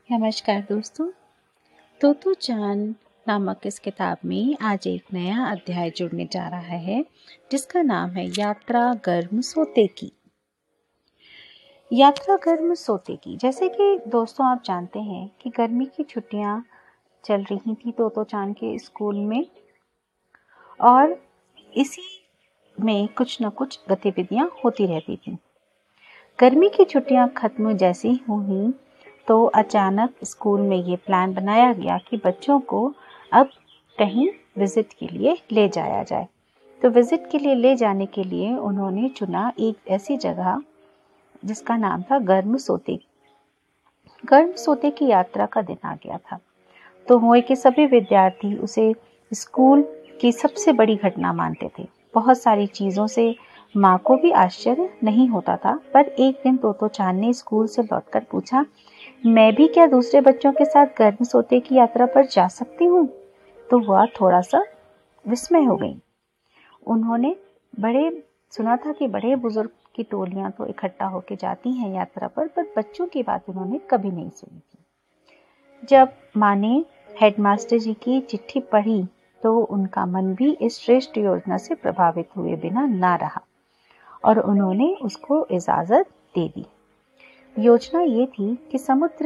नमस्कार दोस्तों। तोतो चान नामक इस किताब में आज एक नया अध्याय जुड़ने जा रहा है जिसका नाम है यात्रा गर्म सोते की। यात्रा गर्म सोते की। जैसे कि दोस्तों आप जानते हैं कि गर्मी की छुट्टियां चल रही थी तोतो चान के स्कूल में, और इसी में कुछ न कुछ गतिविधियां होती रहती थी। गर्मी की छुट्टियां खत्म जैसी हुई तो अचानक स्कूल में ये प्लान बनाया गया कि बच्चों को अब कहीं विजिट के लिए ले जाया जाए। तो विजिट के लिए ले जाने के लिए उन्होंने चुना एक ऐसी जगह जिसका नाम था गर्म सोते। गर्म सोते की यात्रा का दिन आ गया था तो मोए के सभी विद्यार्थी उसे स्कूल की सबसे बड़ी घटना मानते थे। बहुत सारी चीजों से माँ को भी आश्चर्य नहीं होता था, पर एक दिन तोतो चान ने स्कूल से लौटकर पूछा, मैं भी क्या दूसरे बच्चों के साथ गर्म सोते की यात्रा पर जा सकती हूँ? तो वह थोड़ा सा विस्मय हो गई। उन्होंने सुना था कि बड़े बुजुर्ग की टोलियां तो इकट्ठा होकर जाती हैं यात्रा पर बच्चों की बात उन्होंने कभी नहीं सुनी थी। जब माँ ने हेडमास्टर जी की चिट्ठी पढ़ी तो उनका मन भी इस श्रेष्ठ योजना से प्रभावित हुए बिना ना रहा और उन्होंने उसको इजाजत दे दी। योजना ये थी कि समुद्र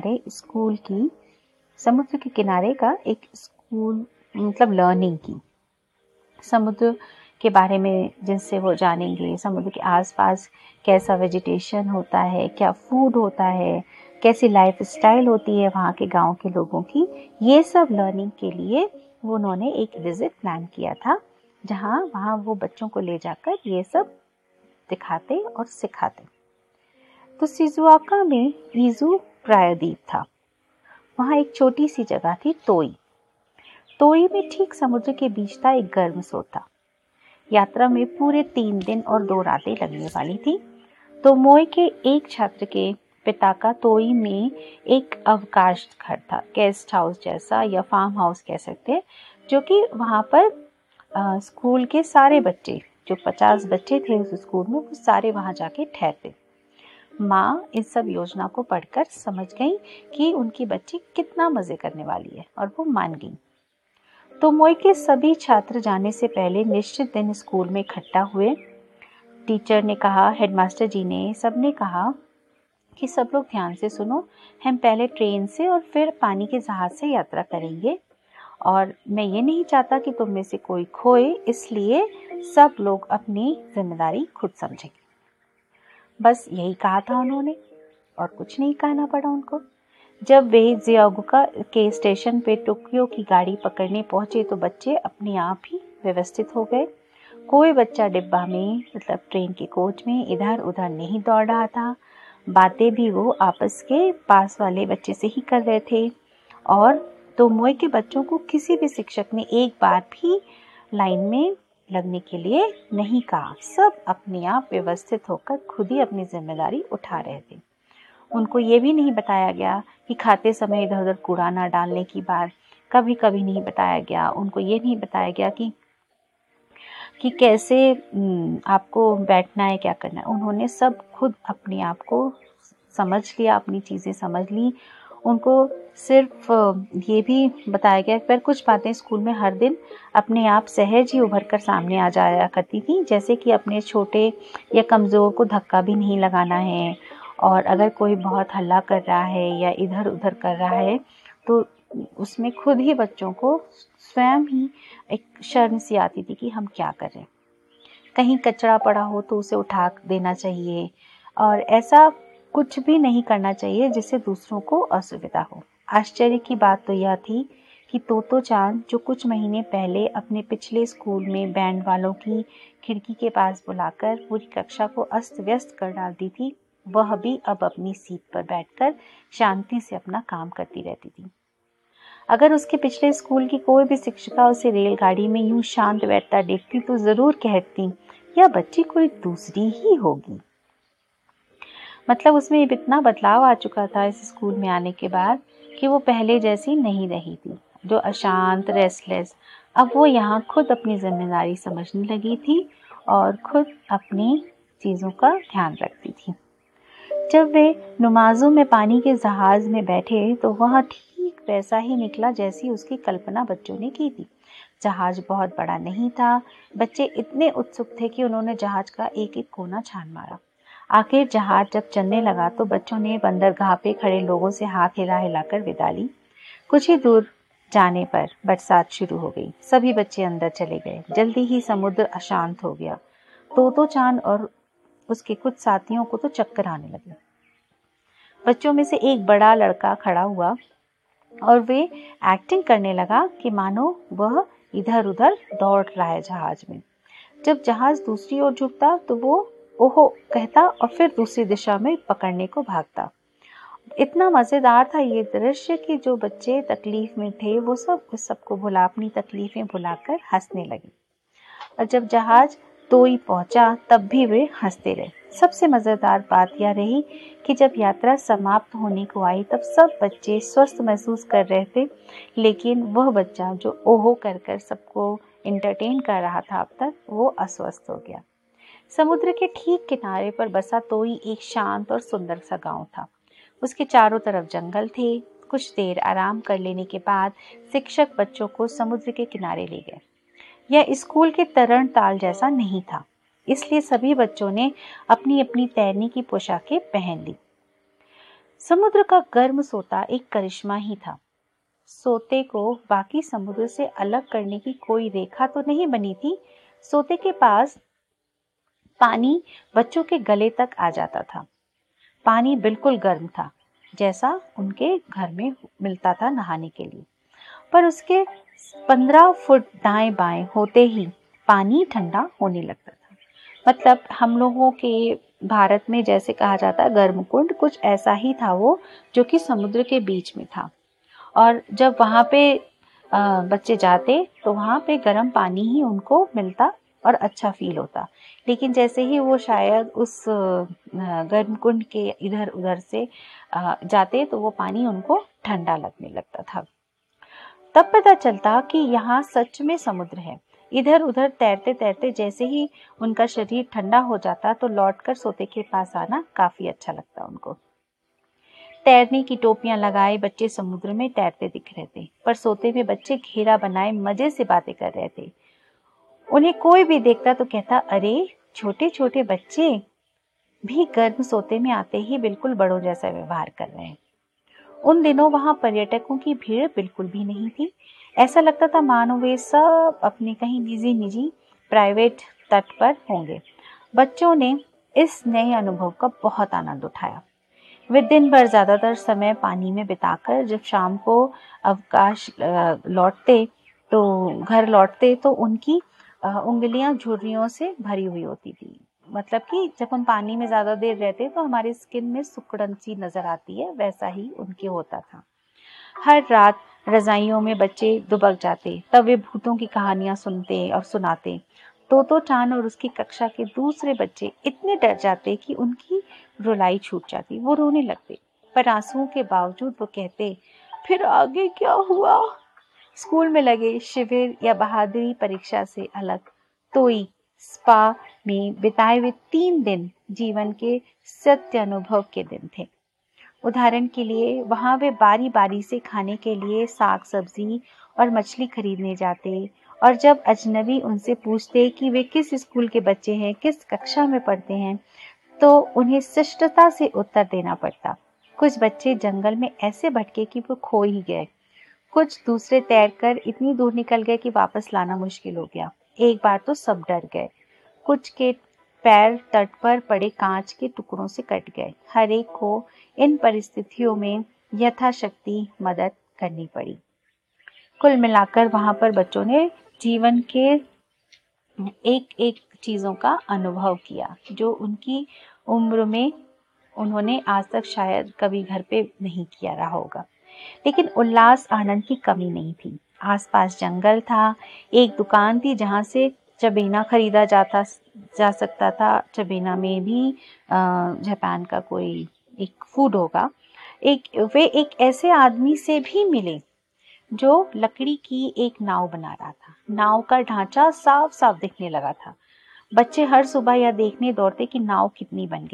के किनारे का एक स्कूल, मतलब लर्निंग की, समुद्र के बारे में जिनसे वो जानेंगे, समुद्र के आसपास कैसा वेजिटेशन होता है, क्या फूड होता है, कैसी लाइफ स्टाइल होती है वहाँ के गांव के लोगों की, ये सब लर्निंग के लिए उन्होंने एक विजिट प्लान किया था जहाँ वहाँ वो बच्चों को ले जाकर ये सब दिखाते और सिखाते। तो शिजुओका में इजू प्रायद्वीप था। वहाँ एक छोटी सी जगह थी तोई में ठीक समुद्र के बीच था एक गर्म सोता। यात्रा में पूरे 3 दिन और 2 रातें लगने वाली थी। तो मोए के एक छात्र के पिता का तोई में एक अवकाश घर था, गेस्ट हाउस जैसा या फार्म हाउस कह सकते हैं, जो कि वहाँ पर स्कूल के सारे बच्चे, जो 50 बच्चे थे उस स्कूल में, वो सारे वहाँ जाके ठहरते। माँ इस सब योजना को पढ़कर समझ गई कि उनकी बच्ची कितना मजे करने वाली है और वो मान गई। तो मोए के सभी छात्र जाने से पहले निश्चित दिन स्कूल में इकट्ठा हुए। टीचर ने कहा, हेडमास्टर जी ने, सबने कहा कि सब लोग ध्यान से सुनो, हम पहले ट्रेन से और फिर पानी के जहाज से यात्रा करेंगे और मैं ये नहीं चाहता कि तुम में से कोई खोए, इसलिए सब लोग अपनी जिम्मेदारी खुद समझेंगे। बस यही कहा था उन्होंने और कुछ नहीं कहना पड़ा उनको। जब वे जियागुका के स्टेशन पे टोक्यो की गाड़ी पकड़ने पहुंचे तो बच्चे अपने आप ही व्यवस्थित हो गए। कोई बच्चा डिब्बा में, मतलब ट्रेन के कोच में, इधर उधर नहीं दौड़ रहा था। बातें भी वो आपस के पास वाले बच्चे से ही कर रहे थे। और तो मोए के बच्चों को किसी भी शिक्षक ने एक बार भी लाइन में लगने के लिए नहीं कहा। सब अपने आप व्यवस्थित होकर खुद ही अपनी जिम्मेदारी उठा रहे थे। उनको ये भी नहीं बताया गया कि खाते समय इधर उधर कूड़ा ना डालने की बात कभी नहीं बताया गया। उनको ये नहीं बताया गया कि कैसे आपको बैठना है, क्या करना है। उन्होंने सब खुद अपने आप को समझ लिया, अपनी चीज़ें समझ ली। उनको सिर्फ ये भी बताया गया, पर कुछ बातें स्कूल में हर दिन अपने आप सहज ही उभर कर सामने आ जाया करती थी, जैसे कि अपने छोटे या कमज़ोर को धक्का भी नहीं लगाना है, और अगर कोई बहुत हल्ला कर रहा है या इधर उधर कर रहा है तो उसमें खुद ही बच्चों को स्वयं ही एक शर्म सी आती थी कि हम क्या कर रहे हैं। कहीं कचरा पड़ा हो तो उसे उठा देना चाहिए और ऐसा कुछ भी नहीं करना चाहिए जिससे दूसरों को असुविधा हो। आश्चर्य की बात तो यह थी कि तोतो चान, जो कुछ महीने पहले अपने पिछले स्कूल में बैंड वालों की खिड़की के पास बुलाकर पूरी कक्षा को अस्त व्यस्त कर डालती थी, वह भी अब अपनी सीट पर बैठकर शांति से अपना काम करती रहती थी। अगर उसके पिछले स्कूल की कोई भी शिक्षिका उसे रेलगाड़ी में यूं शांत बैठता देखती तो जरूर कहती, यह बच्ची कोई दूसरी ही होगी। मतलब उसमें इतना बदलाव आ चुका था इस स्कूल में आने के बाद कि वो पहले जैसी नहीं रही थी, जो अशांत, रेस्टलेस। अब वो यहाँ खुद अपनी जिम्मेदारी समझने लगी थी और खुद अपनी चीज़ों का ध्यान रखती थी। जब वे नुमाजों में पानी के जहाज में बैठे तो वह ठीक वैसा ही निकला जैसी उसकी कल्पना बच्चों ने की थी। जहाज बहुत बड़ा नहीं था। बच्चे इतने उत्सुक थे कि उन्होंने जहाज का एक एक कोना छान मारा। आखिर जहाज जब चलने लगा तो बच्चों ने बंदरगाह पे खड़े लोगों से हाथ हिला हिलाकर विदा ली। कुछ ही दूर जाने पर बरसात शुरू हो गई। सभी बच्चे अंदर चले गए। जल्दी ही समुद्र अशांत हो गया। तोतो चांद और उसके कुछ साथियों को तो चक्कर आने लगे। बच्चों में से एक बड़ा लड़का खड़ा हुआ और वे एक्टिंग करने लगा कि मानो वह इधर उधर दौड़ रहा है जहाज में। जब जहाज दूसरी ओर झुकता तो वो ओहो कहता और फिर दूसरी दिशा में पकड़ने को भागता। इतना मजेदार था ये दृश्य कि जो बच्चे तकलीफ में थे वो सबको भुला अपनी तकलीफें भुलाकर हंसने लगे। और जब जहाज तोई पहुंचा तब भी वे हंसते रहे। सबसे मजेदार बात यह रही कि जब यात्रा समाप्त होने को आई तब सब बच्चे स्वस्थ महसूस कर रहे थे, लेकिन वह बच्चा जो ओहो कर कर सबको एंटरटेन कर रहा था अब तक, वो अस्वस्थ हो गया। समुद्र के ठीक किनारे पर बसा तोई एक शांत और सुंदर सा गांव था। उसके चारों तरफ जंगल थे। कुछ देर आराम कर लेने के बाद शिक्षक बच्चों को समुद्र के किनारे ले गए। यह स्कूल के तरण ताल जैसा नहीं था, इसलिए सभी बच्चों ने अपनी अपनी तैरने की पोशाकें पहन ली। समुद्र का गर्म सोता एक करिश्मा ही था। सोते को बाकी समुद्र से अलग करने की कोई रेखा तो नहीं बनी थी। सोते के पास पानी बच्चों के गले तक आ जाता था। पानी बिल्कुल गर्म था, जैसा उनके घर में मिलता था नहाने के लिए, पर उसके 15 फुट दाएं बाएं होते ही पानी ठंडा होने लगता था। मतलब हम लोगों के भारत में जैसे कहा जाता है गर्म कुंड, कुछ ऐसा ही था वो, जो कि समुद्र के बीच में था। और जब वहाँ पे बच्चे जाते तो वहाँ पे गर्म पानी ही उनको मिलता और अच्छा फील होता। लेकिन जैसे ही वो शायद उस गर्म कुंड के इधर उधर से जाते तो वो पानी उनको ठंडा लगने लगता था। तब पता चलता कि यहाँ सच में समुद्र है। इधर उधर तैरते तैरते जैसे ही उनका शरीर ठंडा हो जाता तो लौटकर सोते के पास आना काफी अच्छा लगता उनको। तैरने की टोपियां लगाए बच्चे समुद्र में तैरते दिख रहे थे, पर सोते में बच्चे घेरा बनाए मजे से बातें कर रहे थे। उन्हें कोई भी देखता तो कहता, अरे छोटे छोटे बच्चे भी गर्म सोते में आते ही बिल्कुल बड़ों जैसा व्यवहार कर रहे हैं। उन दिनों वहां पर्यटकों की भीड़ बिल्कुल भी नहीं थी। ऐसा लगता था मानो वे सब अपने कहीं निजी निजी प्राइवेट तट पर होंगे। बच्चों ने इस नए अनुभव का बहुत आनंद उठाया। वे दिन भर ज्यादातर समय पानी में बिताकर जब शाम को अवकाश लौटते तो घर लौटते तो उनकी उंगलियां झुर्रियों से भरी हुई होती थी। मतलब कि जब हम पानी में ज्यादा देर रहते तो हमारी स्किन में सिकुड़न सी नजर आती है, वैसा ही उनके होता था। हर रात रजाइयों में बच्चे दुबक जाते, तब वे भूतों की कहानियां सुनते और सुनाते। तोतो चान और उसकी कक्षा के दूसरे बच्चे इतने डर जाते कि उनकी रुलाई छूट जाती। वो रोने लगते, पर आंसुओं के बावजूद वो कहते, फिर आगे क्या हुआ? स्कूल में लगे शिविर या बहादुरी परीक्षा से अलग तोई स्पा में बिताए हुए 3 दिन जीवन के सत्य अनुभव के दिन थे। उदाहरण के लिए वहां वे बारी बारी से खाने के लिए साग सब्जी और मछली खरीदने जाते, और जब अजनबी उनसे पूछते कि वे किस स्कूल के बच्चे हैं, किस कक्षा में पढ़ते हैं, तो उन्हें शिष्टता से उत्तर देना पड़ता। कुछ बच्चे जंगल में ऐसे भटके कि वो खो ही गए। कुछ दूसरे तैरकर इतनी दूर निकल गए कि वापस लाना मुश्किल हो गया। एक बार तो सब डर गए। कुछ के पैर तट पर पड़े कांच के टुकड़ों से कट गए। हर एक को इन परिस्थितियों में यथाशक्ति मदद करनी पड़ी। कुल मिलाकर वहां पर बच्चों ने जीवन के एक एक चीजों का अनुभव किया जो उनकी उम्र में उन्होंने आज तक शायद कभी घर पे नहीं किया रहा होगा। लेकिन उल्लास आनंद की कमी नहीं थी। आसपास जंगल था, एक दुकान थी जहां से चबेना खरीदा जा सकता था। चबेना में भी जापान का कोई एक फूड होगा। वे एक ऐसे आदमी से भी मिले जो लकड़ी की एक नाव बना रहा था। नाव का ढांचा साफ साफ दिखने लगा था। बच्चे हर सुबह यह देखने दौड़ते कि नाव कितनी बन गई।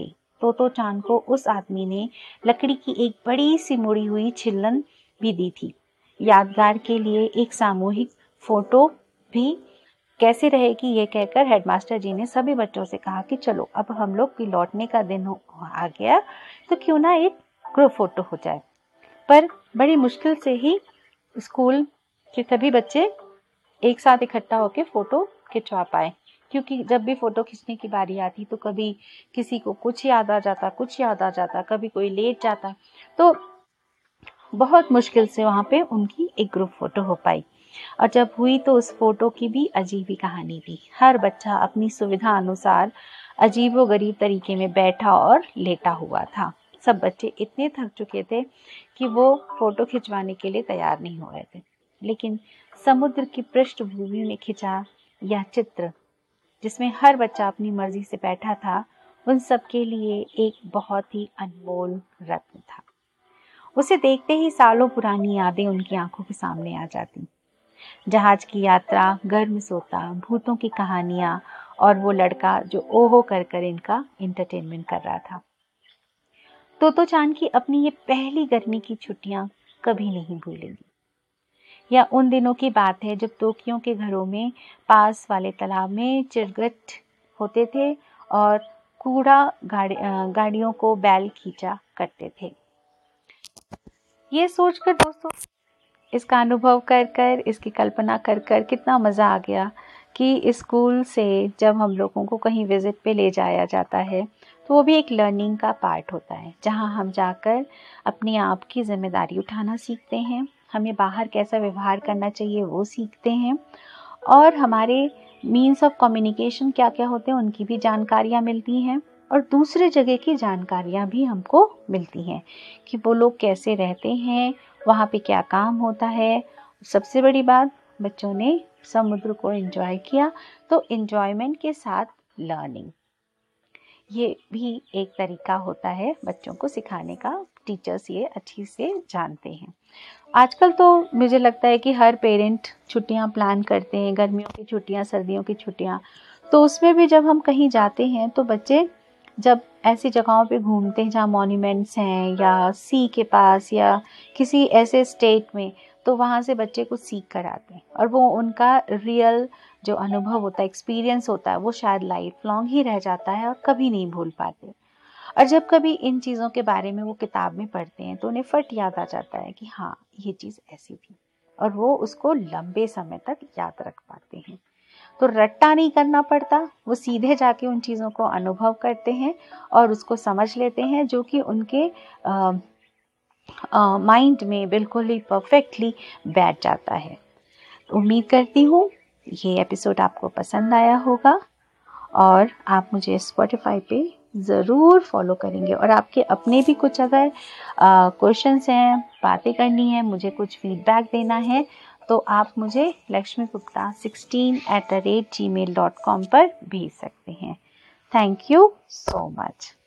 तोतो चान को उस आदमी ने लकड़ी की एक बड़ी सी मुड़ी हुई छिल्लन भी दी थी। यादगार के लिए एक सामूहिक फोटो भी कैसे रहेगी, ये कहकर हेडमास्टर जी ने सभी बच्चों से कहा कि चलो अब हम लोग की लौटने का दिन आ गया, तो क्यों ना एक ग्रुप फोटो हो जाए। पर बड़ी मुश्किल से ही स्कूल के सभी बच्चे एक साथ इकट्ठा होकर फोटो खिंचवा पाए, क्योंकि जब भी फोटो खींचने की बारी आती तो कभी किसी को कुछ याद आ जाता, कभी कोई लेट जाता, तो बहुत मुश्किल से वहां पे उनकी एक ग्रुप फोटो हो पाई। और जब हुई तो उस फोटो की भी अजीब ही कहानी थी। हर बच्चा अपनी सुविधा अनुसार अजीबोगरीब तरीके में बैठा और लेटा हुआ था। सब बच्चे इतने थक चुके थे कि वो फोटो खिंचवाने के लिए तैयार नहीं हो रहे थे। लेकिन समुद्र की पृष्ठभूमि में खिंचा यह चित्र, जिसमें हर बच्चा अपनी मर्जी से बैठा था, उन सब के लिए एक बहुत ही अनमोल रत्न था। उसे देखते ही सालों पुरानी यादें उनकी आंखों के सामने आ जाती। जहाज की यात्रा, गर्म सोता, भूतों की कहानियां और वो लड़का जो ओहो कर इनका एंटरटेनमेंट कर रहा था। तोतो चान की अपनी ये पहली गर्मी की छुट्टियां कभी नहीं भूलेंगी। यह उन दिनों की बात है जब तोकियों के घरों में पास वाले तालाब में चिरगट होते थे और कूड़ा गाड़ियों को बैल खींचा करते थे। ये सोचकर दोस्तों, इसका अनुभव कर इसकी कल्पना कर कितना मज़ा आ गया कि स्कूल से जब हम लोगों को कहीं विज़िट पे ले जाया जाता है तो वो भी एक लर्निंग का पार्ट होता है, जहाँ हम जाकर अपने आप की जिम्मेदारी उठाना सीखते हैं, हमें बाहर कैसा व्यवहार करना चाहिए वो सीखते हैं, और हमारे मीन्स ऑफ कम्युनिकेशन क्या क्या होते हैं उनकी भी जानकारियाँ मिलती हैं, और दूसरे जगह की जानकारियाँ भी हमको मिलती हैं कि वो लोग कैसे रहते हैं, वहाँ पे क्या काम होता है। सबसे बड़ी बात, बच्चों ने समुद्र को एंजॉय किया, तो एंजॉयमेंट के साथ लर्निंग, ये भी एक तरीका होता है बच्चों को सिखाने का। टीचर्स ये अच्छी से जानते हैं। आजकल तो मुझे लगता है कि हर पेरेंट छुट्टियां प्लान करते हैं, गर्मियों की छुट्टियां, सर्दियों की छुट्टियां, तो उसमें भी जब हम कहीं जाते हैं तो बच्चे जब ऐसी जगहों पे घूमते हैं जहाँ मॉन्यूमेंट्स हैं या सी के पास या किसी ऐसे स्टेट में, तो वहाँ से बच्चे कुछ सीख कर आते हैं और वो उनका रियल जो अनुभव होता है, एक्सपीरियंस होता है, वो शायद लाइफ लॉन्ग ही रह जाता है और कभी नहीं भूल पाते। और जब कभी इन चीज़ों के बारे में वो किताब में पढ़ते हैं तो उन्हें फट याद आ जाता है कि हाँ ये चीज़ ऐसी थी, और वो उसको लंबे समय तक याद रख पाते हैं। तो रट्टा नहीं करना पड़ता, वो सीधे जाके उन चीज़ों को अनुभव करते हैं और उसको समझ लेते हैं, जो कि उनके माइंड में बिल्कुल ही परफेक्टली बैठ जाता है। उम्मीद करती हूँ ये एपिसोड आपको पसंद आया होगा और आप मुझे स्पॉटिफाई पे ज़रूर फॉलो करेंगे, और आपके अपने भी कुछ अगर क्वेश्चंस हैं, बातें करनी है, मुझे कुछ फीडबैक देना है, तो आप मुझे lakshmigupta16@gmail.com पर भेज सकते हैं। Thank you so much.